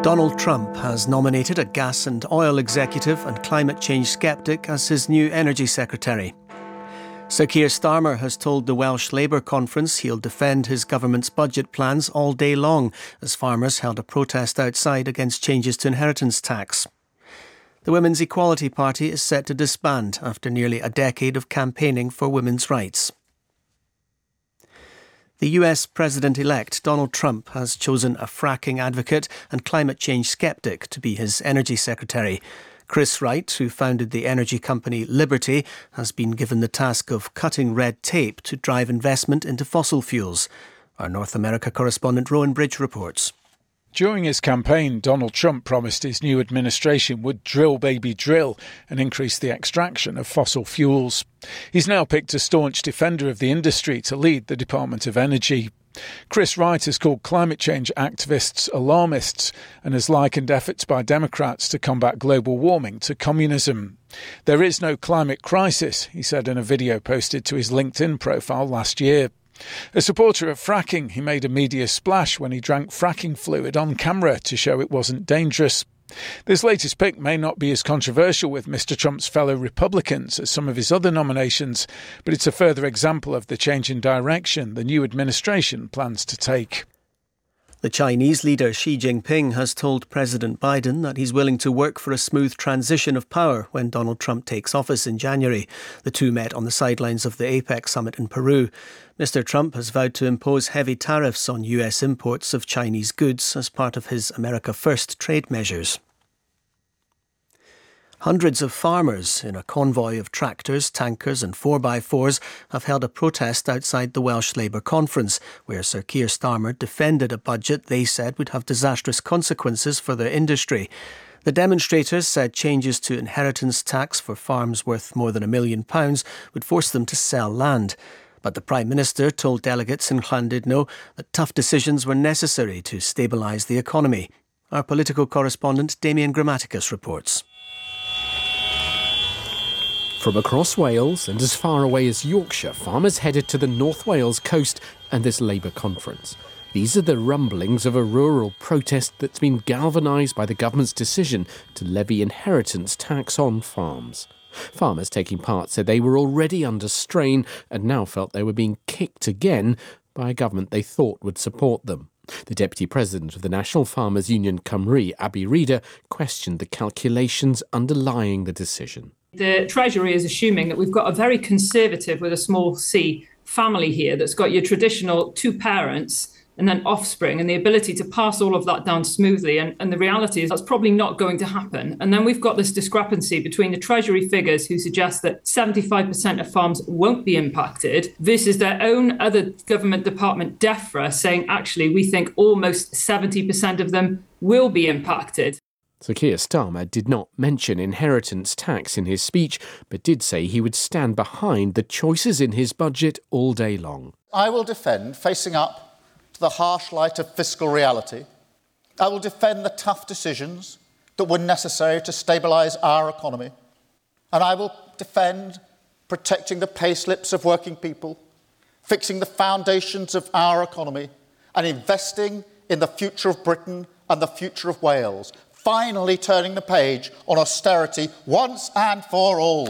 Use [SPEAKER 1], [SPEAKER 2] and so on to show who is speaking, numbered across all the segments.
[SPEAKER 1] Donald Trump has nominated a gas and oil executive and climate change sceptic as his new energy secretary. Sir Keir Starmer has told the Welsh Labour Conference he'll defend his government's budget plans all day long as farmers held a protest outside against changes to inheritance tax. The Women's Equality Party is set to disband after nearly a decade of campaigning for women's rights. The US President-elect Donald Trump has chosen a fracking advocate and climate change sceptic to be his energy secretary. Chris Wright, who founded the energy company Liberty, has been given the task of cutting red tape to drive investment into fossil fuels. Our North America correspondent Rowan Bridge reports.
[SPEAKER 2] During his campaign, Donald Trump promised his new administration would drill baby drill and increase the extraction of fossil fuels. He's now picked a staunch defender of the industry to lead the Department of Energy. Chris Wright has called climate change activists alarmists and has likened efforts by Democrats to combat global warming to communism. There is no climate crisis, he said in a video posted to his LinkedIn profile last year. A supporter of fracking, he made a media splash when he drank fracking fluid on camera to show it wasn't dangerous. This latest pick may not be as controversial with Mr. Trump's fellow Republicans as some of his other nominations, but it's a further example of the change in direction the new administration plans to take.
[SPEAKER 1] The Chinese leader Xi Jinping has told President Biden that he's willing to work for a smooth transition of power when Donald Trump takes office in January. The two met on the sidelines of the APEC summit in Peru. Mr. Trump has vowed to impose heavy tariffs on US imports of Chinese goods as part of his America First trade measures. Hundreds of farmers in a convoy of tractors, tankers and 4x4s have held a protest outside the Welsh Labour Conference, where Sir Keir Starmer defended a budget they said would have disastrous consequences for their industry. The demonstrators said changes to inheritance tax for farms worth more than £1 million would force them to sell land. But the Prime Minister told delegates in Llandudno that tough decisions were necessary to stabilise the economy. Our political correspondent Damien Grammaticus reports.
[SPEAKER 3] From across Wales and as far away as Yorkshire, farmers headed to the North Wales coast and this Labour conference. These are the rumblings of a rural protest that's been galvanised by the government's decision to levy inheritance tax on farms. Farmers taking part said they were already under strain and now felt they were being kicked again by a government they thought would support them. The Deputy President of the National Farmers Union Cymru, Abi Reader, questioned the calculations underlying the decision.
[SPEAKER 4] The Treasury is assuming that we've got a very conservative, with a small c, family here that's got your traditional two parents and then offspring and the ability to pass all of that down smoothly. And the reality is that's probably not going to happen. And then we've got this discrepancy between the Treasury figures who suggest that 75% of farms won't be impacted versus their own other government department, DEFRA, saying, actually, we think almost 70% of them will be impacted.
[SPEAKER 3] Sir Keir Starmer did not mention inheritance tax in his speech, but did say he would stand behind the choices in his budget all day long.
[SPEAKER 5] I will defend facing up to the harsh light of fiscal reality. I will defend the tough decisions that were necessary to stabilise our economy. And I will defend protecting the payslips of working people, fixing the foundations of our economy, and investing in the future of Britain and the future of Wales. Finally turning the page on austerity once and for all.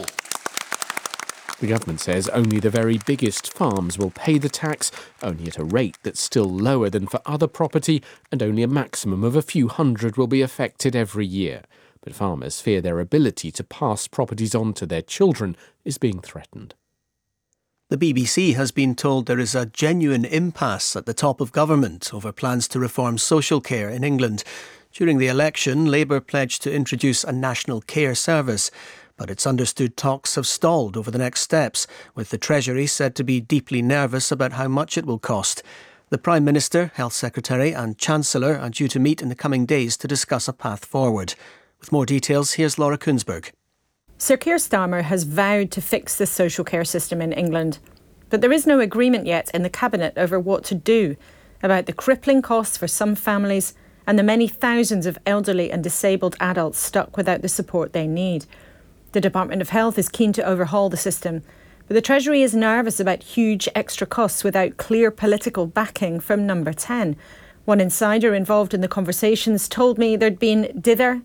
[SPEAKER 3] The government says only the very biggest farms will pay the tax, only at a rate that's still lower than for other property, and only a maximum of a few hundred will be affected every year. But farmers fear their ability to pass properties on to their children is being threatened.
[SPEAKER 1] The BBC has been told there is a genuine impasse at the top of government over plans to reform social care in England. During the election, Labour pledged to introduce a national care service, but it's understood talks have stalled over the next steps, with the Treasury said to be deeply nervous about how much it will cost. The Prime Minister, Health Secretary and Chancellor are due to meet in the coming days to discuss a path forward. With more details, here's Laura Kunsberg.
[SPEAKER 6] Sir Keir Starmer has vowed to fix the social care system in England, but there is no agreement yet in the Cabinet over what to do about the crippling costs for some families and the many thousands of elderly and disabled adults stuck without the support they need. The Department of Health is keen to overhaul the system, but the Treasury is nervous about huge extra costs without clear political backing from Number 10. One insider involved in the conversations told me there'd been dither,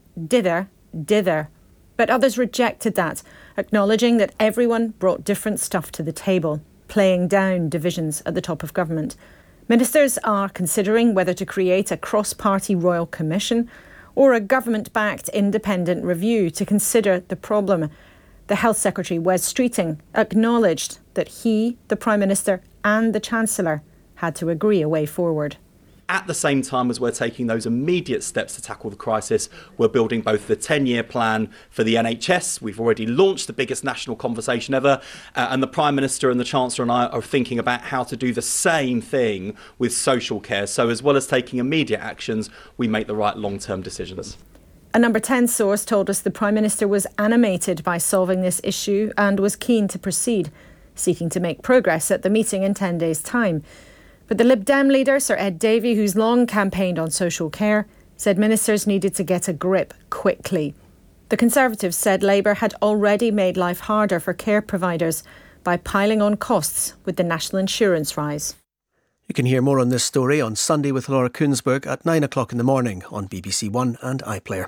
[SPEAKER 6] but others rejected that, acknowledging that everyone brought different stuff to the table, playing down divisions at the top of government. Ministers are considering whether to create a cross-party royal commission or a government-backed independent review to consider the problem. The Health Secretary, Wes Streeting, acknowledged that he, the Prime Minister and the Chancellor had to agree a way forward.
[SPEAKER 7] At the same time as we're taking those immediate steps to tackle the crisis, we're building both the 10-year plan for the NHS. We've already launched the biggest national conversation ever, and the Prime Minister and the Chancellor and I are thinking about how to do the same thing with social care. So as well as taking immediate actions, we make the right long-term decisions.
[SPEAKER 6] A Number 10 source told us the Prime Minister was animated by solving this issue and was keen to proceed, seeking to make progress at the meeting in 10 days' time. But the Lib Dem leader, Sir Ed Davey, who's long campaigned on social care, said ministers needed to get a grip quickly. The Conservatives said Labour had already made life harder for care providers by piling on costs with the national insurance rise.
[SPEAKER 1] You can hear more on this story on Sunday with Laura Kunsberg at 9 o'clock in the morning on BBC One and iPlayer.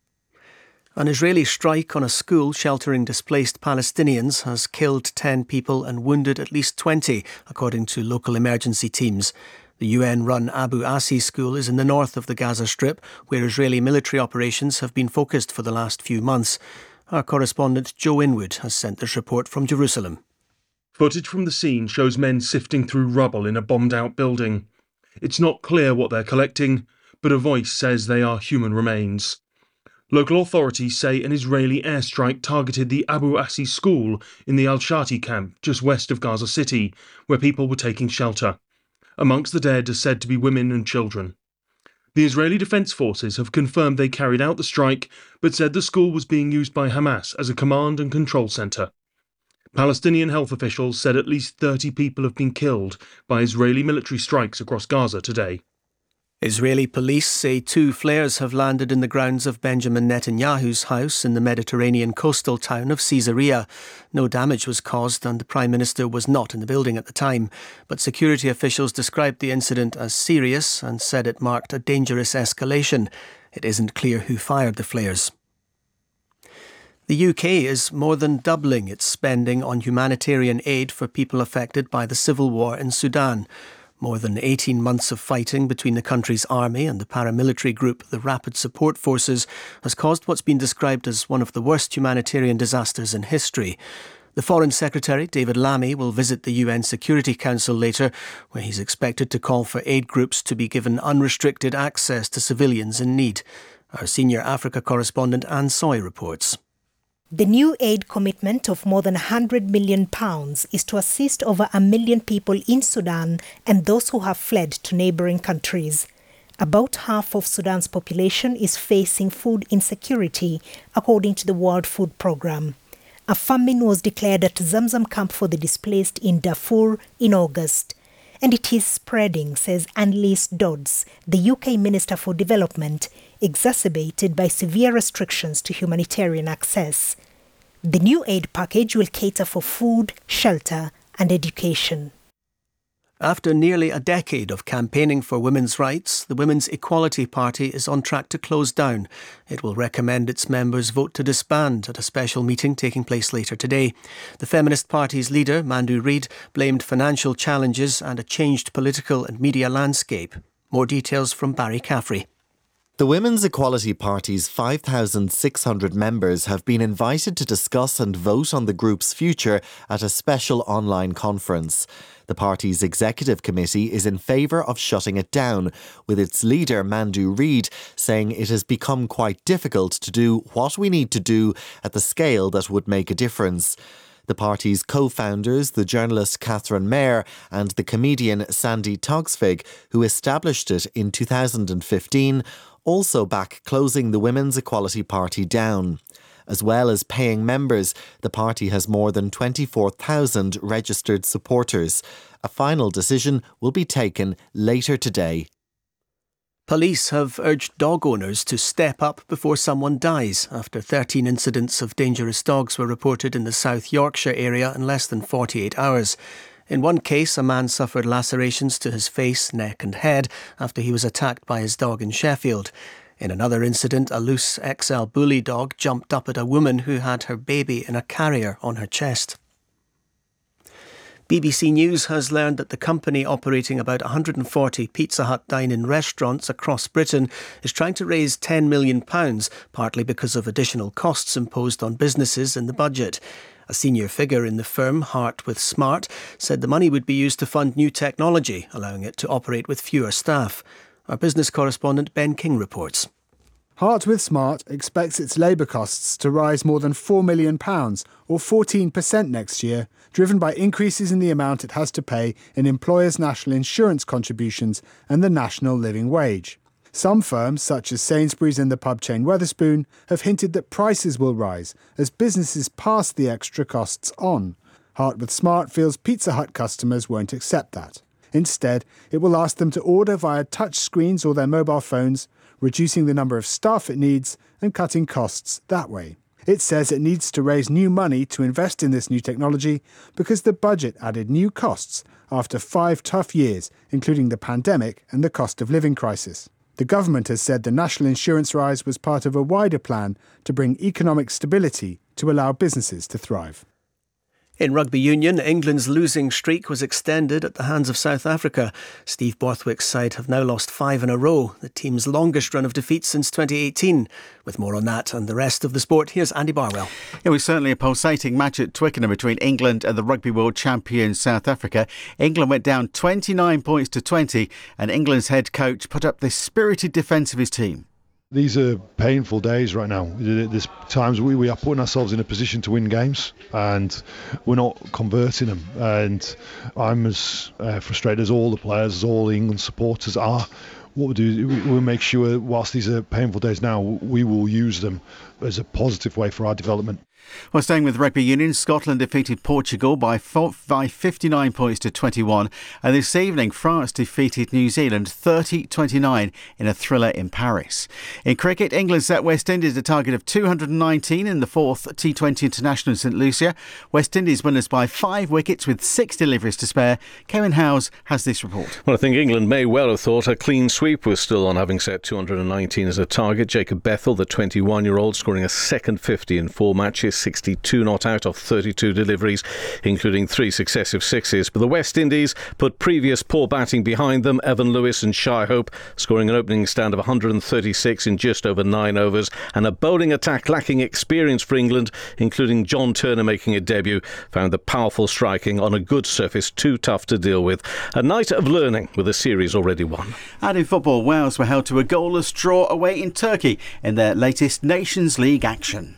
[SPEAKER 1] An Israeli strike on a school sheltering displaced Palestinians has killed 10 people and wounded at least 20, according to local emergency teams. The UN-run Abu Asi school is in the north of the Gaza Strip, where Israeli military operations have been focused for the last few months. Our correspondent Joe Inwood has sent this report from Jerusalem.
[SPEAKER 8] Footage from the scene shows men sifting through rubble in a bombed-out building. It's not clear what they're collecting, but a voice says they are human remains. Local authorities say an Israeli airstrike targeted the Abu Asi school in the Al-Shati camp just west of Gaza City, where people were taking shelter. Amongst the dead are said to be women and children. The Israeli Defense Forces have confirmed they carried out the strike, but said the school was being used by Hamas as a command and control centre. Palestinian health officials said at least 30 people have been killed by Israeli military strikes across Gaza today.
[SPEAKER 1] Israeli police say 2 flares have landed in the grounds of Benjamin Netanyahu's house in the Mediterranean coastal town of Caesarea. No damage was caused and the Prime Minister was not in the building at the time. But security officials described the incident as serious and said it marked a dangerous escalation. It isn't clear who fired the flares. The UK is more than doubling its spending on humanitarian aid for people affected by the civil war in Sudan. More than 18 months of fighting between the country's army and the paramilitary group, the Rapid Support Forces, has caused what's been described as one of the worst humanitarian disasters in history. The Foreign Secretary, David Lammy, will visit the UN Security Council later, where he's expected to call for aid groups to be given unrestricted access to civilians in need. Our senior Africa correspondent Anne Soy reports.
[SPEAKER 9] The new aid commitment of more than £100 million is to assist over 1 million people in Sudan and those who have fled to neighbouring countries. About half of Sudan's population is facing food insecurity, according to the World Food Programme. A famine was declared at Zamzam camp for the displaced in Darfur in August. And it is spreading, says Anneliese Dodds, the UK Minister for Development, exacerbated by severe restrictions to humanitarian access. The new aid package will cater for food, shelter and education.
[SPEAKER 1] After nearly a decade of campaigning for women's rights, the Women's Equality Party is on track to close down. It will recommend its members vote to disband at a special meeting taking place later today. The Feminist Party's leader, Mandu Reid, blamed financial challenges and a changed political and media landscape. More details from Barry Caffrey.
[SPEAKER 10] The Women's Equality Party's 5,600 members have been invited to discuss and vote on the group's future at a special online conference. The party's executive committee is in favour of shutting it down, with its leader, Mandu Reid, saying it has become quite difficult to do what we need to do at the scale that would make a difference. The party's co-founders, the journalist Catherine Mayer and the comedian Sandy Toksvig, who established it in 2015, also back closing the Women's Equality Party down. As well as paying members, the party has more than 24,000 registered supporters. A final decision will be taken later today.
[SPEAKER 1] Police have urged dog owners to step up before someone dies after 13 incidents of dangerous dogs were reported in the South Yorkshire area in less than 48 hours. In one case, a man suffered lacerations to his face, neck and head after he was attacked by his dog in Sheffield. In another incident, a loose XL bully dog jumped up at a woman who had her baby in a carrier on her chest. BBC News has learned that the company operating about 140 Pizza Hut dine-in restaurants across Britain is trying to raise £10 million, partly because of additional costs imposed on businesses in the budget. A senior figure in the firm, Heart with Smart, said the money would be used to fund new technology, allowing it to operate with fewer staff. Our business correspondent Ben King reports.
[SPEAKER 11] Heart with Smart expects its labour costs to rise more than £4 million, or 14% next year, driven by increases in the amount it has to pay in employers' national insurance contributions and the national living wage. Some firms, such as Sainsbury's and the pub chain Wetherspoon, have hinted that prices will rise as businesses pass the extra costs on. Heart with Smart feels Pizza Hut customers won't accept that. Instead, it will ask them to order via touch screens or their mobile phones, reducing the number of staff it needs and cutting costs that way. It says it needs to raise new money to invest in this new technology because the budget added new costs after 5 tough years, including the pandemic and the cost of living crisis. The government has said the national insurance rise was part of a wider plan to bring economic stability to allow businesses to thrive.
[SPEAKER 1] In rugby union, England's losing streak was extended at the hands of South Africa. Steve Borthwick's side have now lost 5 in a row, the team's longest run of defeats since 2018. With more on that and the rest of the sport, here's Andy Barwell.
[SPEAKER 12] It was certainly a pulsating match at Twickenham between England and the Rugby World Champion South Africa. England went down 29 points to 20 and England's head coach put up this spirited defence of his team.
[SPEAKER 13] These are painful days right now. There's times we are putting ourselves in a position to win games and we're not converting them. And I'm as frustrated as all the players, as all the England supporters are. What we'll do is we'll make sure, whilst these are painful days now, we will use them as a positive way for our development.
[SPEAKER 12] Well, staying with rugby union, Scotland defeated Portugal by 59 points to 21. And this evening, France defeated New Zealand 30-29 in a thriller in Paris. In cricket, England set West Indies a target of 219 in the 4th T20 International in St Lucia. West Indies winners by 5 wickets with 6 deliveries to spare. Kevin Howes has this report.
[SPEAKER 14] Well, I think England may well have thought a clean sweep was still on, having set 219 as a target. Jacob Bethell, the 21-year-old, scoring a second 50 in 4 matches. 62 not out of 32 deliveries, including 3 successive sixes. But the West Indies put previous poor batting behind them. Evan Lewis and Shai Hope scoring an opening stand of 136 in just over 9 overs, and a bowling attack lacking experience for England, including John Turner making a debut, found the powerful striking on a good surface too tough to deal with. A night of learning with a series already won.
[SPEAKER 12] And in football, Wales were held to a goalless draw away in Turkey in their latest Nations League action.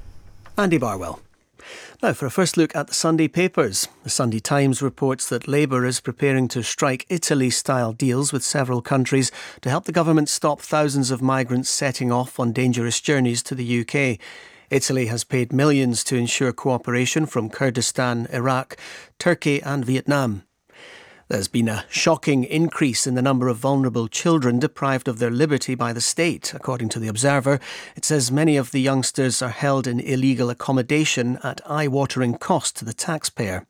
[SPEAKER 1] Andy Barwell. Now for a first look at the Sunday papers. The Sunday Times reports that Labour is preparing to strike Italy-style deals with several countries to help the government stop thousands of migrants setting off on dangerous journeys to the UK. Italy has paid millions to ensure cooperation from Kurdistan, Iraq, Turkey and Vietnam. There's been a shocking increase in the number of vulnerable children deprived of their liberty by the state. According to The Observer, it says many of the youngsters are held in illegal accommodation at eye-watering cost to the taxpayer.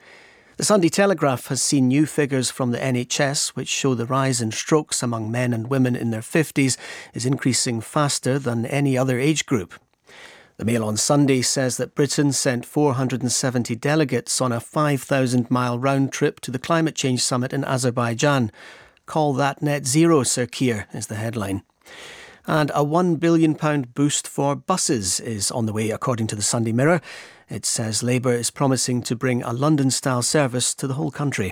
[SPEAKER 1] The Sunday Telegraph has seen new figures from the NHS which show the rise in strokes among men and women in their 50s is increasing faster than any other age group. The Mail on Sunday says that Britain sent 470 delegates on a 5,000-mile round trip to the climate change summit in Azerbaijan. Call that net zero, Sir Keir, is the headline. And a £1 billion boost for buses is on the way, according to the Sunday Mirror. It says Labour is promising to bring a London-style service to the whole country.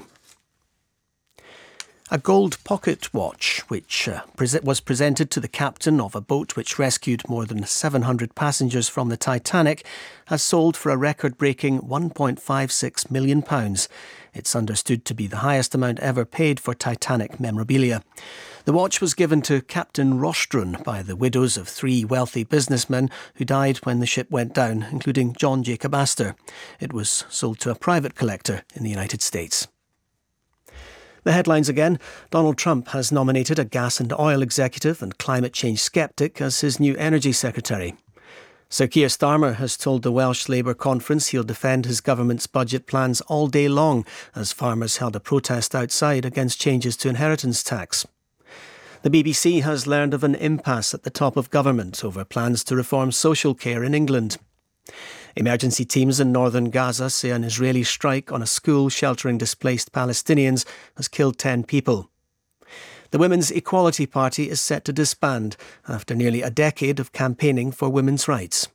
[SPEAKER 1] A gold pocket watch, which was presented to the captain of a boat which rescued more than 700 passengers from the Titanic, has sold for a record-breaking £1.56 million. It's understood to be the highest amount ever paid for Titanic memorabilia. The watch was given to Captain Rostrun by the widows of 3 wealthy businessmen who died when the ship went down, including John Jacob Astor. It was sold to a private collector in the United States. The headlines again. Donald Trump has nominated a gas and oil executive and climate change skeptic as his new energy secretary. Sir Keir Starmer has told the Welsh Labour Conference he'll defend his government's budget plans all day long as farmers held a protest outside against changes to inheritance tax. The BBC has learned of an impasse at the top of government over plans to reform social care in England. Emergency teams in northern Gaza say an Israeli strike on a school sheltering displaced Palestinians has killed 10 people. The Women's Equality Party is set to disband after nearly a decade of campaigning for women's rights.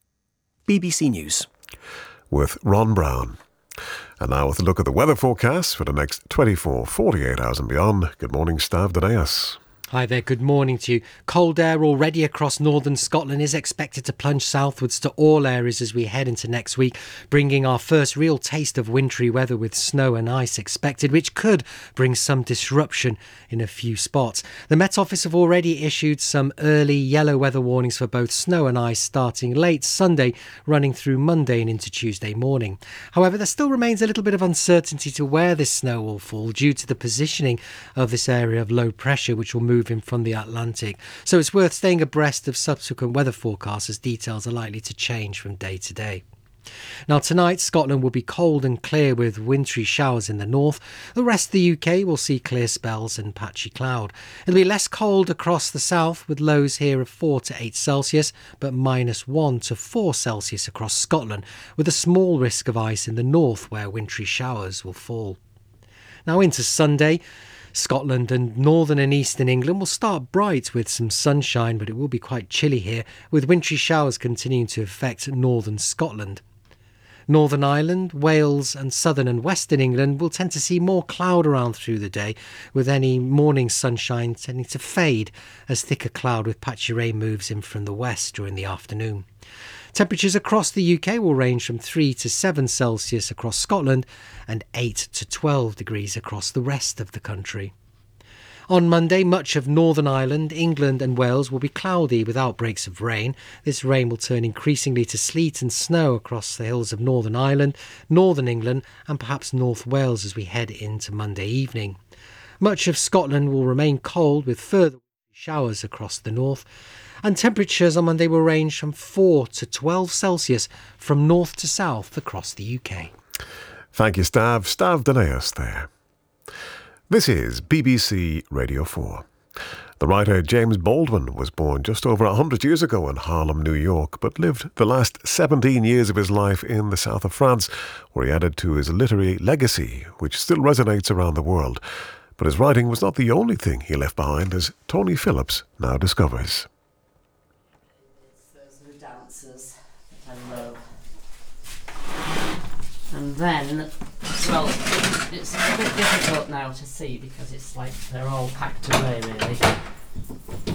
[SPEAKER 1] BBC News.
[SPEAKER 15] With Ron Brown. And now with a look at the weather forecast for the next 24, 48 hours and beyond. Good morning, Stav Danaeus.
[SPEAKER 16] Hi there, good morning to you. Cold air already across northern Scotland is expected to plunge southwards to all areas as we head into next week, bringing our first real taste of wintry weather with snow and ice expected, which could bring some disruption in a few spots. The Met Office have already issued some early yellow weather warnings for both snow and ice starting late Sunday, running through Monday and into Tuesday morning. However, there still remains a little bit of uncertainty to where this snow will fall due to the positioning of this area of low pressure, which will move in from the Atlantic. So it's worth staying abreast of subsequent weather forecasts as details are likely to change from day to day. Now tonight, Scotland will be cold and clear with wintry showers in the north. The rest of the UK will see clear spells and patchy cloud. It'll be less cold across the south with lows here of 4 to 8 Celsius, but -1 to 4 Celsius across Scotland, with a small risk of ice in the north where wintry showers will fall. Now into Sunday, Scotland and northern and eastern England will start bright with some sunshine, but it will be quite chilly here, with wintry showers continuing to affect northern Scotland. Northern Ireland, Wales and southern and western England will tend to see more cloud around through the day, with any morning sunshine tending to fade as thicker cloud with patchy rain moves in from the west during the afternoon. Temperatures across the UK will range from 3 to 7 Celsius across Scotland and 8 to 12 degrees across the rest of the country. On Monday, much of Northern Ireland, England and Wales will be cloudy with outbreaks of rain. This rain will turn increasingly to sleet and snow across the hills of Northern Ireland, Northern England and perhaps North Wales as we head into Monday evening. Much of Scotland will remain cold with further showers across the north. And temperatures on Monday will range from 4 to 12 Celsius from north to south across the UK.
[SPEAKER 15] Thank you, Stav. Stav Danaeus there. This is BBC Radio 4. The writer James Baldwin was born just over 100 years ago in Harlem, New York, but lived the last 17 years of his life in the south of France, where he added to his literary legacy, which still resonates around the world. But his writing was not the only thing he left behind, as Tony Phillips now discovers.
[SPEAKER 17] And then, well, it's a bit difficult now to see because it's like they're all packed away, really.